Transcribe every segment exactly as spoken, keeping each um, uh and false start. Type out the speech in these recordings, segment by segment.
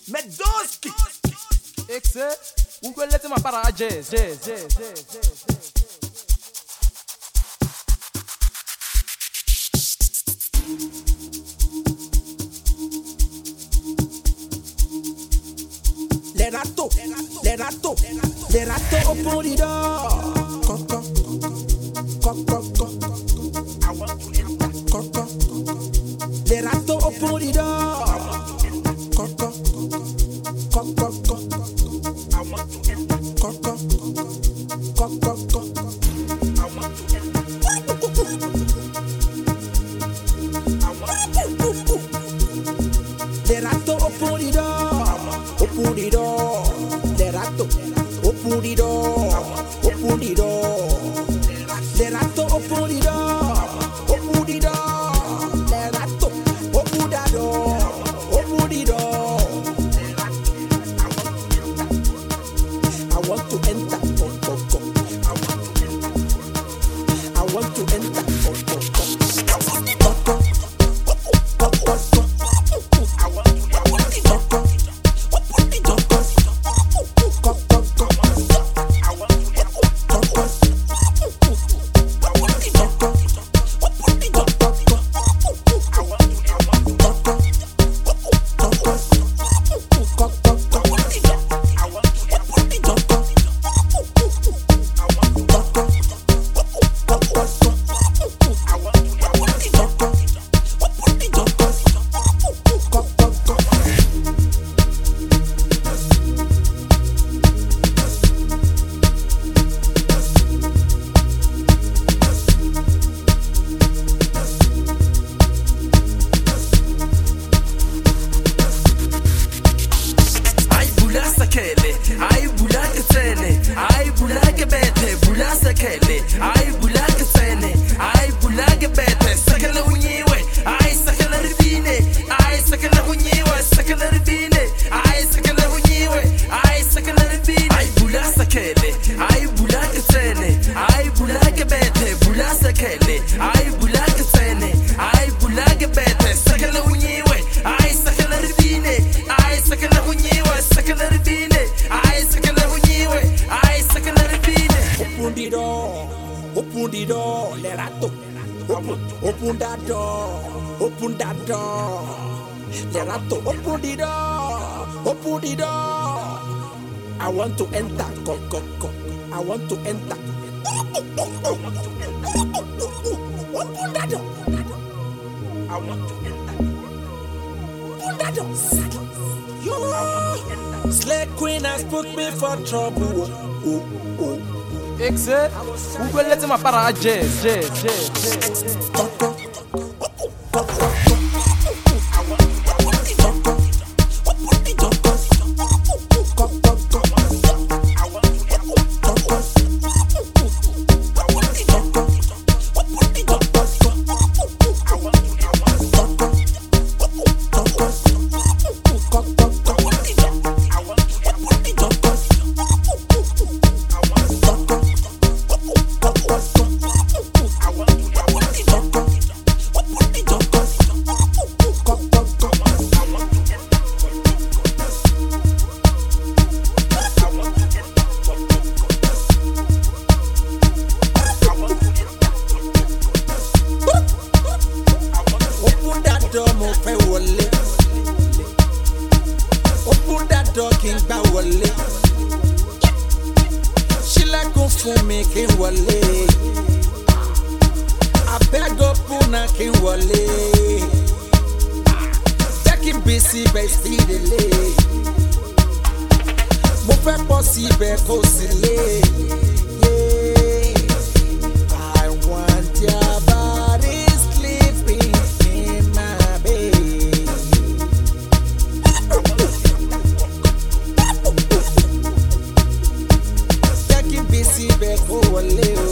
Medoski. Ik zeg, hoe wil je maar para jazz, jazz, jazz, jazz, jazz. Lerato, lerato, lerato open the door. Coco, coco, coco. I want to enter. Coco, lerato open the door. Coco, coco, coco. I want to enter. Coco, coco, coco. I want to enter. I want to enter. Lerato open the door. Open the door, Lerato. Open the door, open the door. Lerato, open the door, open the door. Lerato, open the door, open the door. I want to enter, go, go, go. I want to enter, go, go, go. Go, go, go, go, go. I want to enter, go, go. Ay bulak tsene, ay bulak bete, bulasa kele, ay bulak tsene, ay bulak bete, sakala unyiwe, ay sakala rivine, ay sakala unyiwe, sakala rivine, ay sakala unyiwe, ay sakala rivine, ay bulasa kele, ay bulak tsene, ay bulak bete, bulasa kele, ay bulak tsene, ay bulak bete, sakala unyiwe, ay sakala rivine, ay sakala unyiwe, sakala rivine. Open the door, open the door, Lerato. Open, open that door, open that door. Lerato, open the door, open the door. I want to enter, go, go, go. I want to enter. Open that door. I want to enter. Open that door. Yo, Slay Queen has put me for trouble. Oh, oh, oh. Ik zeg, hoe wil je maar para jazz, jazz, jazz, jazz. Coco, coco. Open that door, King Bawale. She like go for me, King Wale. I beg up Puna, King Wale. Taking busy by steadily. Mo fẹ́ pọ̀ síbẹ̀ kó sì lé. I want your body sleeping in my bed. Taking busy back kó wọlé o.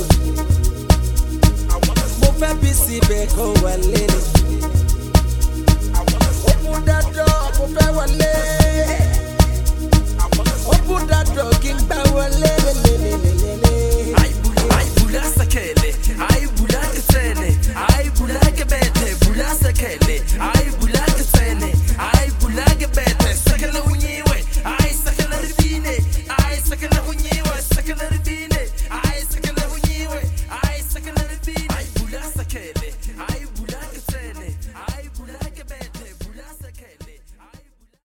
Mo fẹ́ busy back kó wọlé. Open that door, mo fẹ́ wọlé. Open that door, King Bawale. Ay bulasa kele, ay bulak tsene, ay bulak bete, bulasa kele, ay bulak tsene, ay bulak bete, sakala unyi. sekele ai